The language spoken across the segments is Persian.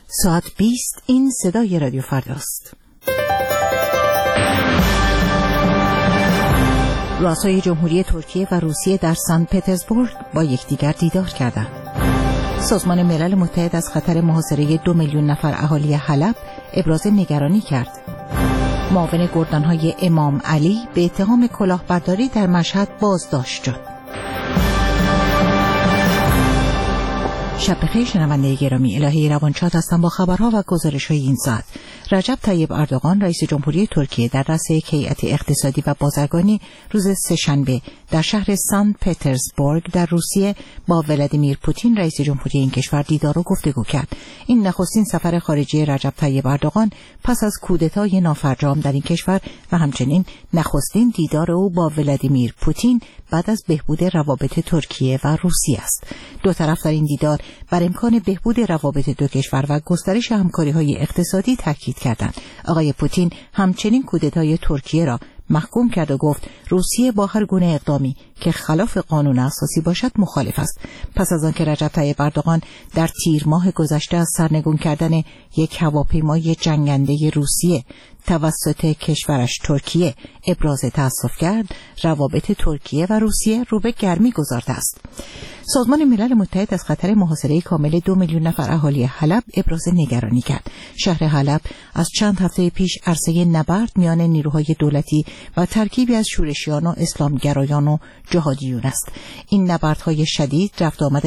ساعت 20 این صدای رادیو فرداست. رؤسای جمهوری ترکیه و روسیه در سن پترزبورگ با یکدیگر دیدار کردند. سازمان ملل متحد از خطر محاصره 2 میلیون نفر اهالی حلب ابراز نگرانی کرد. معاون گردانهای امام علی به اتهام کلاهبرداری در مشهد بازداشت شد. شب بخیر شنونده گرامی، الهی روانشاد هستم با خبرها و گزارش‌های این ساعت. رجب طیب اردوغان رئیس جمهوری ترکیه در رأس یک هیئت اقتصادی و بازرگانی روز سه‌شنبه در شهر سن پترزبورگ در روسیه با ولادیمیر پوتین رئیس جمهوری این کشور دیدار و گفتگو کرد. این نخستین سفر خارجی رجب طیب اردوغان پس از کودتای نافرجام در این کشور و همچنین نخستین دیدار او با ولادیمیر پوتین بعد از بهبود روابط ترکیه و روسیه است. دو طرف در این دیدار بر امکان بهبود روابط دو کشور و گسترش همکاری‌های اقتصادی تاکید کردند. آقای پوتین همچنین کودتای ترکیه را محکوم کرد و گفت روسیه با هر گونه اقدامی که خلاف قانون اساسی باشد مخالف است. پس از آنکه رجب طیب اردوغان در تیر ماه گذشته از سرنگون کردن یک هواپیمای جنگنده روسیه توسط کشورش ترکیه ابراز تأسف کرد، روابط ترکیه و روسیه رو به گرمی گذارده است. سازمان ملل متحد از خطر محاصره کامل 2 میلیون نفر اهالی حلب ابراز نگرانی کرد. شهر حلب از چند هفته پیش عرصه نبرد میان نیروهای دولتی و ترکیبی از شورشیان و اسلامگرایان و جهادیون است. این نبردهای شدید رفت آمد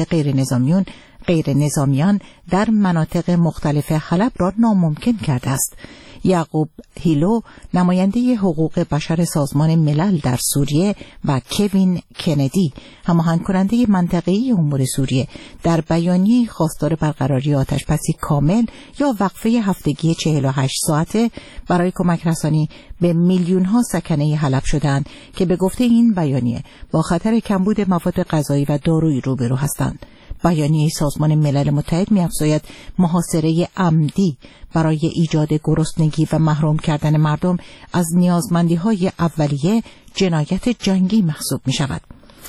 غیر نظامیان در مناطق مختلف حلب را ناممکن کرده است. یعقوب هیلو نماینده حقوق بشر سازمان ملل در سوریه و کوین کندی هماهنگ کننده منطقه‌ای امور سوریه در بیانیه‌ای خواستار برقراری آتش‌بسی کامل یا وقفه هفتگی 48 ساعته برای کمک رسانی به میلیون‌ها سکنه حلب شدند که به گفته این بیانیه با خطر کمبود مواد غذایی و دارویی روبرو هستند. بیانیه سازمان ملل متحد می‌افزاید محاصره عمدی برای ایجاد گرسنگی و محروم کردن مردم از نیازمندی‌های اولیه جنایت جنگی محسوب می‌شود.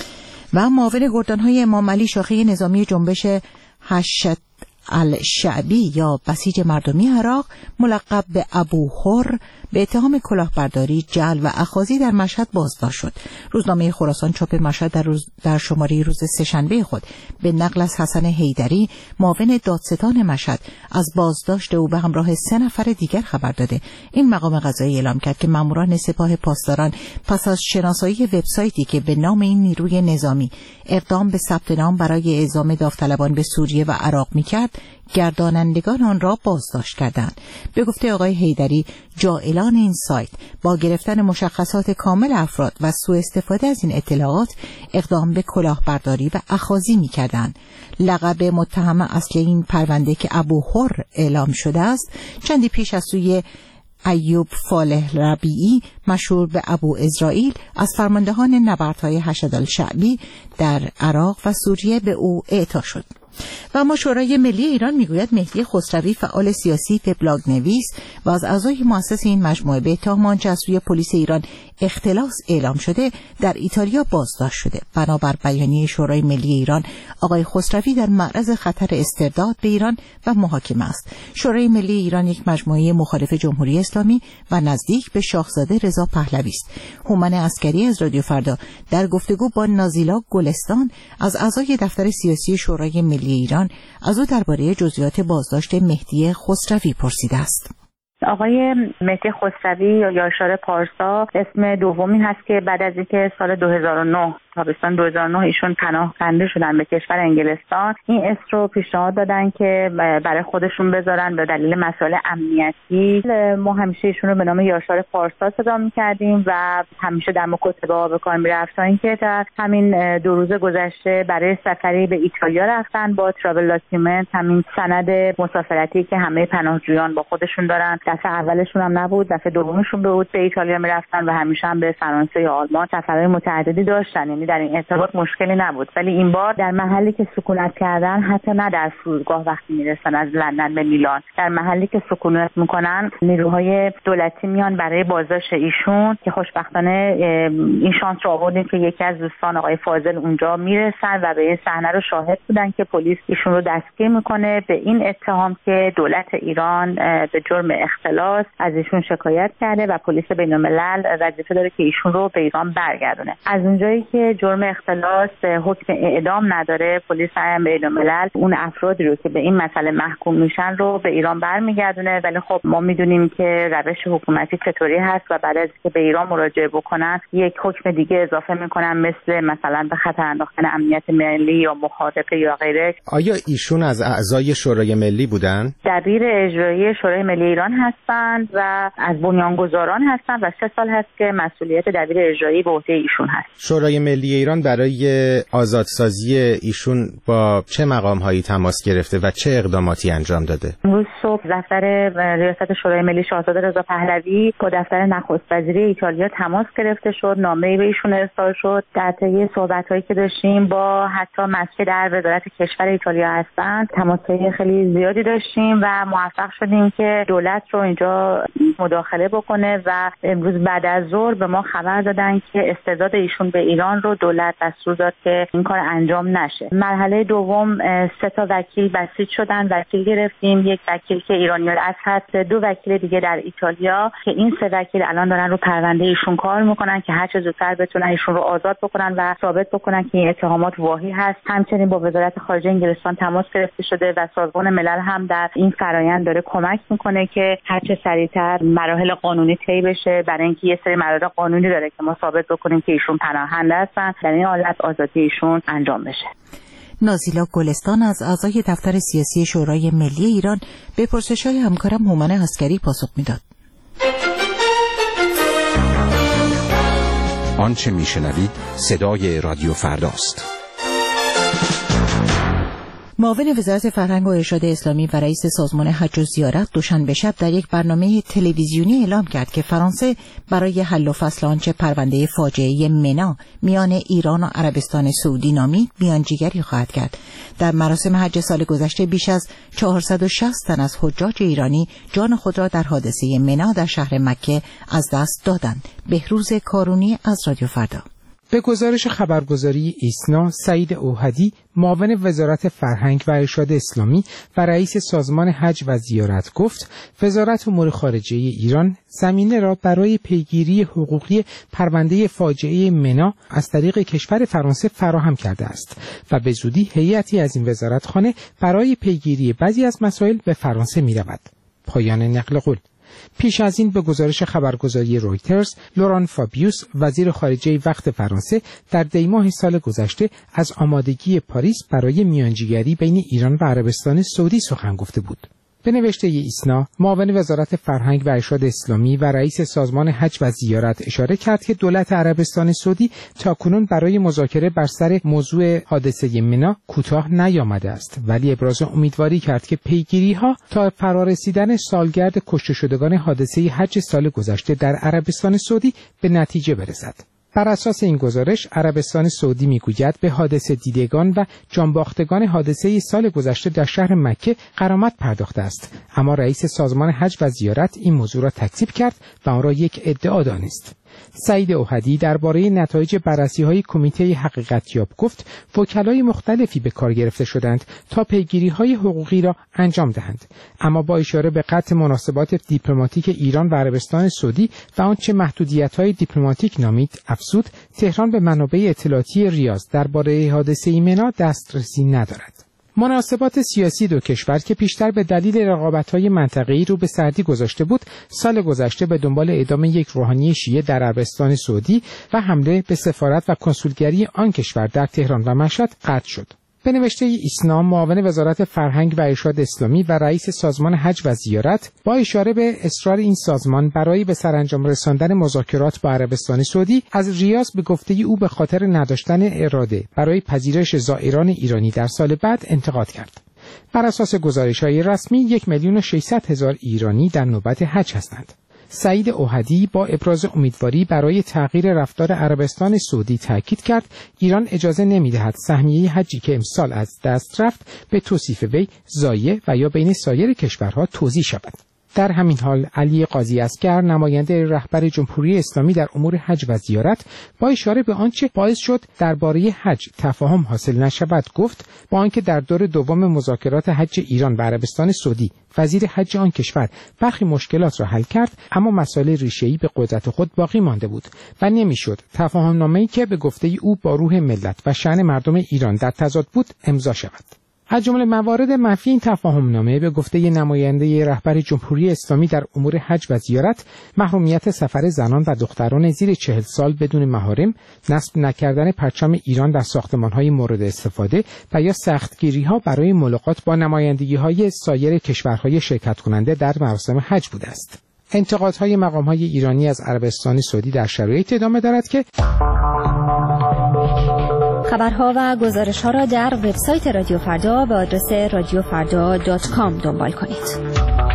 و معاون گردانهای امام علی شاخه نظامی جنبش حشد الشعبی یا بسیج مردمی عراق ملقب به ابو حر به اتهام کلاهبرداری، جعل و اخاذی در مشهد بازداشت شد. روزنامه خراسان چاپ مشهد در شماره روز سه‌شنبه خود به نقل از حسن حیدری معاون دادستان مشهد از بازداشت او به همراه 3 نفر دیگر خبر داده. این مقام قضایی اعلام کرد که ماموران سپاه پاسداران پس از شناسایی وبسایتی که به نام این نیروی نظامی اقدام به ثبت نام برای اعزام داوطلبان به سوریه و عراق می‌کرد، گردانندگان آن را بازداشت کردند. به گفته آقای حیدری، جائلان این سایت با گرفتن مشخصات کامل افراد و سوء استفاده از این اطلاعات اقدام به کلاهبرداری و اخاذی می‌کردند. لقب متهم اصلی این پرونده که ابو حر اعلام شده است، چندی پیش از سوی ایوب فالح ربیعی مشهور به ابو اسرائیل از فرماندهان نبردهای حشد الشعبی در عراق و سوریه به او اعطا شد. و اما شورای ملی ایران میگوید مهدی خسروی فعال سیاسی، وبلاگ نویس و از اعضای مؤسس این مجموعه به اتهام آنچه از سوی پلیس ایران اختلاس اعلام شده در ایتالیا بازداشت شده. بنابر بیانیه شورای ملی ایران، آقای خسروی در معرض خطر استرداد به ایران و محاکمه است. شورای ملی ایران یک مجموعه مخالف جمهوری اسلامی و نزدیک به شاهزاده رضا پهلوی است. هومن عسکری از رادیو فردا در گفتگو با نازیلا گلستان از اعضای دفتر سیاسی شورای ملی ایران از او درباره جزئیات بازداشت مهدی خسروی پرسیده است. آقای مهدی خسروی یا یاشار پارسا اسم دومی هست که بعد از اینکه سال 2009 تابستان 2009 ایشون پناهنده شدن به کشور انگلستان، این اسم رو پیشنهاد دادن که برای خودشون بذارن به دلیل مسائل امنیتی. ما همیشه ایشون رو به نام یاشار پارسا صدا می‌کردیم و همیشه در مکاتبه به کار می‌رفت تا اینکه در همین 2 روز گذشته برای سفری به ایتالیا رفتن با تراول داکیومنت، همین سند مسافرتی که همه پناهجویان با خودشون دارن. دفعه اولشون هم نبود، دفعه دومشون بود به ایتالیا میرفتن و همیشه هم به فرانسه یا آلمان سفرهای متعددی داشتن. قانونی در این ارتباط مشکلی نبود، ولی این بار در محلی که سکونت کردن، حتی نه در فرودگاه وقتی میرسن از لندن به میلان، در محلی که سکونت میکنن نیروهای دولتی میان برای بازداشت ایشون که خوشبختانه این شانس رو آوردیم که یکی از دوستان آقای فاضل اونجا میرسن و به این صحنه رو شاهد بودن که پلیس ایشون رو دستگیر میکنه به این اتهام که دولت ایران به جرم اختلاس از ایشون شکایت کرده و پلیس بین‌الملل وظیفه داره که ایشون رو به ایران برگردونه. از اونجایی که جرم اختلاس حکم اعدام نداره، پلیس بین‌الملل اون افرادی رو که به این مسئله محکوم میشن رو به ایران برمیگردونه. ولی خب ما میدونیم که روش حکومتی چطوری هست و بعد از که به ایران مراجعه بکنن یک حکم دیگه اضافه میکنن، مثلا به خطر انداختن امنیت ملی یا مخاطره یا غیره. آیا ایشون از اعضای شورای ملی بودن؟ دبیر اجرایی شورای ملی ایران هستند و از بنیانگذاران هستند و 3 سال هست که مسئولیت دبیر اجرایی به عهده ایشون هست. شورای ملی ایران برای آزادسازی ایشون با چه مقام‌هایی تماس گرفته و چه اقداماتی انجام داده؟ امروز صبح دفتر ریاست شورای ملی شاهزاده رضا پهلوی با دفتر نخست وزیری ایتالیا تماس گرفته شد، نامه‌ای به ایشون ارسال شد. در طی صحبت‌هایی که داشتیم با حتی مسئول در وزارت کشور ایتالیا هستند تماس‌های خیلی زیادی داشتیم و موفق شدیم که دولت رو اینجا مداخله بکنه و امروز بعد از ظهر به ما خبر دادن که استعداد ایشون به ایران رو دولت دستور داد که این کار انجام نشه. مرحله دوم 3 تا وکیل بسیج شدن، وکیل گرفتیم، یک وکیل که ایرانی الاصل هست، 2 وکیل دیگه در ایتالیا که این 3 وکیل الان دارن رو پرونده ایشون کار میکنن که هر چه زودتر بتونن ایشون رو آزاد بکنن و ثابت بکنن که این اتهامات واهی هست. همچنین با وزارت خارجه انگلستان تماس گرفته شده و سازمان ملل هم در این فرآیند داره کمک میکنه که هر چه سریعتر مراحل قانونی طی بشه، برای اینکه یه سری مراحل قانونی داره که ما ثابت بکنیم که ایشون پناهنده هستن، در این حالت آزادی ایشون انجام بشه. نازیلا گلستان از اعضای دفتر سیاسی شورای ملی ایران به پرسش‌های همکارم هومن عسکری پاسخ میداد. آنچه میشنوید صدای رادیو فرداست. معاون وزارت فرهنگ و ارشاد اسلامی و رئیس سازمان حج و زیارت دوشنبه شب در یک برنامه تلویزیونی اعلام کرد که فرانسه برای حل و فصل آنچه پرونده فاجعه منا میان ایران و عربستان سعودی نامید میانجیگری خواهد کرد. در مراسم حج سال گذشته بیش از 460 تن از حجاج ایرانی جان خود را در حادثه منا در شهر مکه از دست دادند. بهروز کارونی از رادیو فردا. به گزارش خبرگزاری ایسنا، سعید اوحدی، معاون وزارت فرهنگ و ارشاد اسلامی و رئیس سازمان حج و زیارت گفت وزارت امور خارجه ایران زمینه را برای پیگیری حقوقی پرونده فاجعه منا از طریق کشور فرانسه فراهم کرده است و به زودی هیئتی از این وزارتخانه برای پیگیری بعضی از مسائل به فرانسه می رود. پایان نقل قول. پیش از این به گزارش خبرگزاری رویترز، لوران فابیوس، وزیر خارجه وقت فرانسه، در دیماه سال گذشته از آمادگی پاریس برای میانجیگری بین ایران و عربستان سعودی سخن گفته بود. به نوشته ایسنا، معاون وزارت فرهنگ و ارشاد اسلامی و رئیس سازمان حج و زیارت اشاره کرد که دولت عربستان سعودی تاکنون برای مذاکره بر سر موضوع حادثه منا کوتاه نیامده است، ولی ابراز امیدواری کرد که پیگیری‌ها تا فرارسیدن سالگرد کشته شدگان حادثه حج سال گذشته در عربستان سعودی به نتیجه برسد. بر اساس این گزارش عربستان سعودی میگوید به حادثه دیدگان و جانباختگان حادثه سال گذشته در شهر مکه غرامت پرداخته است، اما رئیس سازمان حج و زیارت این موضوع را تکذیب کرد و آن را یک ادعا دانست. سعید اوحدی درباره نتایج بررسی‌های کمیته حقیقتیاب گفت وکلای مختلفی به کار گرفته شدند تا پیگیری‌های حقوقی را انجام دهند، اما با اشاره به قطع مناسبات دیپلماتیک ایران و عربستان سعودی و آنچه محدودیت‌های دیپلماتیک نامید، افزود تهران به منابع اطلاعاتی ریاض درباره حادثه منا دسترسی ندارد. مناسبات سیاسی دو کشور که پیشتر به دلیل رقابت‌های منطقه‌ای رو به سردی گذاشته بود، سال گذشته به دنبال اعدام یک روحانی شیعه در عربستان سعودی و حمله به سفارت و کنسولگری آن کشور در تهران و مشهد قطع شد. به نوشته ایسنا، معاون وزارت فرهنگ و ارشاد اسلامی و رئیس سازمان حج و زیارت با اشاره به اصرار این سازمان برای به سرانجام رساندن مذاکرات با عربستان سعودی از ریاض به گفته او به خاطر نداشتن اراده برای پذیرش زائران ایرانی در سال بعد انتقاد کرد. بر اساس گزارش‌های رسمی 1,600,000 ایرانی در نوبت حج هستند. سعید اوحدی با ابراز امیدواری برای تغییر رفتار عربستان سعودی تاکید کرد ایران اجازه نمی‌دهد سهمیه حجی که امسال از دست رفت به توصیف وی ضایع و یا بین سایر کشورها توزیع شود. در همین حال علی قاضی اصغر نماینده رهبر جمهوری اسلامی در امور حج و زیارت با اشاره به آنچه باعث شد درباره حج تفاهم حاصل نشود گفت با آنکه در دور دوم مذاکرات حج ایران و عربستان سعودی وزیر حج آن کشور برخی مشکلات را حل کرد، اما مسائل ریشه‌ای به قدرت خود باقی مانده بود و نمیشد تفاهم‌نامه‌ای که به گفته او با روح ملت و شأن مردم ایران در تضاد بود امضا شود. از جمله موارد منفی این تفاهم‌نامه به گفته نماینده رهبر جمهوری اسلامی در امور حج و زیارت محرومیت سفر زنان و دختران زیر 40 سال بدون محارم، نصب نکردن پرچم ایران در ساختمان‌های مورد استفاده و یا سختگیری‌ها برای ملاقات با نمایندگی‌های سایر کشورهای شرکت کننده در مراسم حج بوده است. انتقادهای مقام‌های ایرانی از عربستان سعودی در شرایط ادامه دارد که خبرها و گزارش‌ها را در وبسایت رادیو فردا به آدرس radiofarda.com دنبال کنید.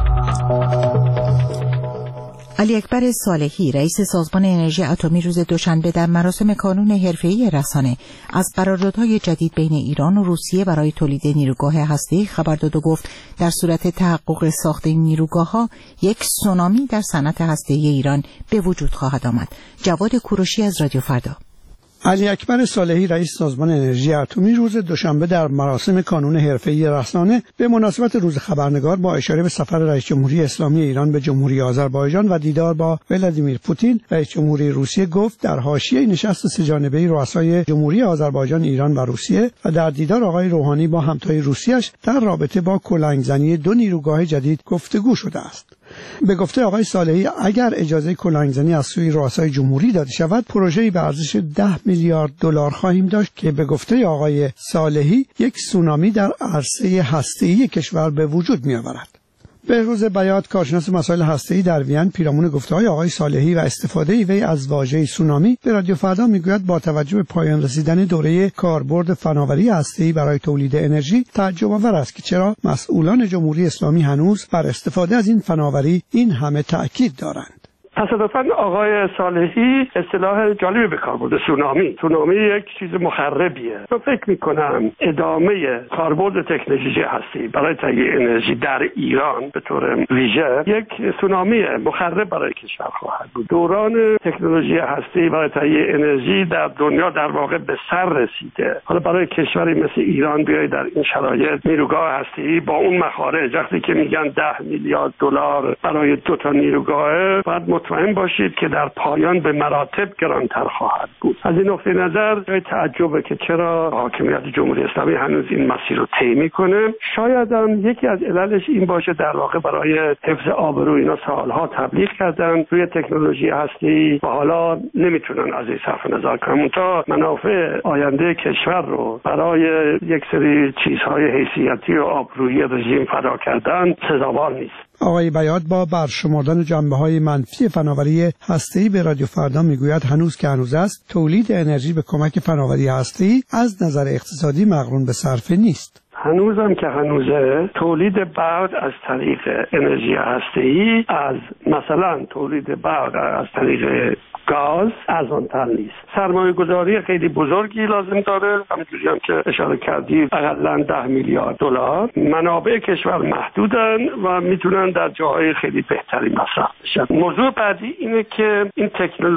علی اکبر صالحی رئیس سازمان انرژی اتمی روز دوشنبه در مراسم کانون حرفه‌ای رسانه از قراردادهای جدید بین ایران و روسیه برای تولید نیروگاه هسته‌ای خبر داد و گفت در صورت تحقق ساخت این نیروگاه‌ها یک سونامی در صنعت هسته‌ای ایران به وجود خواهد آمد. جواد کوروشی از رادیو فردا. علی اکبر صالحی رئیس سازمان انرژی اتمی روز دوشنبه در مراسم کانون حرفه‌ای رسانه به مناسبت روز خبرنگار با اشاره به سفر رئیس جمهوری اسلامی ایران به جمهوری آذربایجان و دیدار با ولادیمیر پوتین رئیس جمهوری روسیه گفت در حاشیه نشست سه‌جانبه رؤسای جمهوری آذربایجان، ایران و روسیه و در دیدار آقای روحانی با همتای روسیه‌اش در رابطه با کلنگزنی دو نیروگاه جدید گفتگو شده است. به گفته آقای صالحی اگر اجازه کلنگزنی از سوی رؤسای جمهوری داده شود پروژه‌ای به ارزش 10 میلیارد دلار خواهیم داشت که به گفته آقای صالحی یک سونامی در عرصه هسته‌ای کشور به وجود می‌آورد. بهروز بیات کارشناس مسائل هسته‌ای در وین پیرامون گفته‌های آقای صالحی و استفاده وی از واژه سونامی به رادیو فردا میگوید با توجه به پایان رسیدن دوره کاربرد فناوری هسته‌ای برای تولید انرژی تعجب آور است که چرا مسئولان جمهوری اسلامی هنوز بر استفاده از این فناوری این همه تأکید دارند. تصادفاً آقای صالحی اصطلاح جالبی به کار برده، سونامی یک چیز مخربیه. من فکر میکنم ادامه کاربرد تکنولوژی هستی برای تهیه انرژی در ایران به طور ویژه یک سونامی مخرب برای کشور خواهد بود. دوران تکنولوژی هستی برای تهیه انرژی در دنیا در واقع به سر رسیده. حالا برای کشوری مثل ایران بیاید در این شرایط نیروگاه هستی با اون مخارج، وقتی که میگن 10 میلیارد دلار برای 2 تا نیروگاه، بعد مطمئن باشید که در پایان به مراتب گرانتر خواهد بود. از این نقطه نظر جای تعجبه که چرا حاکمیت جمهوری اسلامی هنوز این مسیر رو طی میکنه. شاید هم یکی از عللش این باشه در واقع برای حفظ آبرو اینا سالها تبلیغ کردن روی تکنولوژی هستی و حالا نمیتونن از این صرف نظر کنن تا منافع آینده کشور رو برای یک سری چیزهای حیثیتی و آبرویی رژیم فدا کردن سزاوار نیست. آقای بیات با برشمردن جنبه‌های منفی فناوری هسته‌ای به رادیو فردا میگوید هنوز که هنوز است تولید انرژی به کمک فناوری هسته‌ای از نظر اقتصادی مقرون به صرفه نیست. هنوزم که هنوزه تولید برق از طریق انرژی هسته‌ای از مثلا تولید برق از طریق گاز ارزان‌تر نیست. سرمایه‌گذاری خیلی بزرگی لازم داره، همونجوری هم که اشاره کردید حداقل 10 میلیارد دلار. منابع کشور محدودن و میتونن در جاهای خیلی بهتری مصرف بشن. موضوع بعدی اینه که این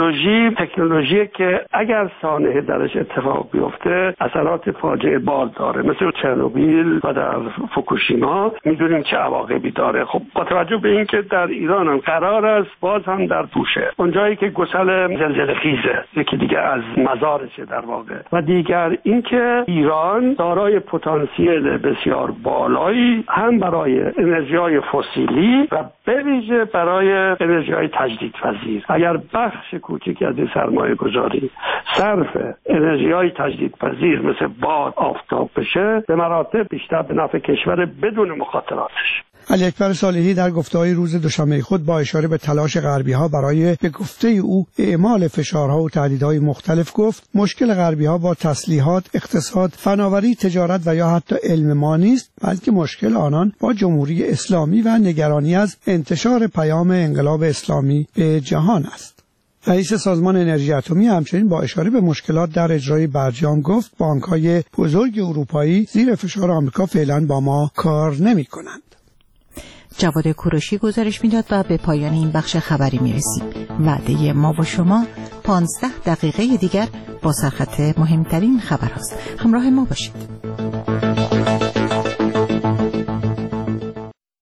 تکنولوژی که اگر سانحه درش اتفاق بیفته اثرات فاجعه بار داره، مثل چرنوبیل و در فوکوشیما میدونیم چه عواقبی داره. خب با توجه به اینکه در ایران هم قرار است باز هم در پوشه، اونجایی که گسل زلزله خیزه یکی دیگه از مزارشه در واقع، و دیگر اینکه ایران دارای پتانسیل بسیار بالایی هم برای انرژی‌های فسیلی و به ویژه برای انرژی‌های تجدیدپذیر. اگر بخش کوچکی از این سرمایه‌گذاری صرف انرژی‌های تجدیدپذیر مثل باد، آفتاب بشه، به مراتب بیشتر به نفع کشور بدون مخاطراتش. علی اکبر صالحی در گفته‌های روز دوشنبه خود با اشاره به تلاش غربی‌ها برای به گفته او اعمال فشارها و تهدیدهای مختلف گفت مشکل غربی‌ها با تسلیحات، اقتصاد، فناوری، تجارت و یا حتی علم ما نیست، بلکه مشکل آنان با جمهوری اسلامی و نگرانی از انتشار پیام انقلاب اسلامی به جهان است. رئیس سازمان انرژی اتمی همچنین با اشاره به مشکلات در اجرای برجام گفت بانک‌های بزرگ اروپایی زیر فشار آمریکا فعلا با ما کار نمی‌کنند. جواد کوروشی گزارش میداد و به پایان این بخش خبری میرسیم. وعده ما و شما 15 دقیقه دیگر با سرخط مهمترین خبر هست. همراه ما باشید.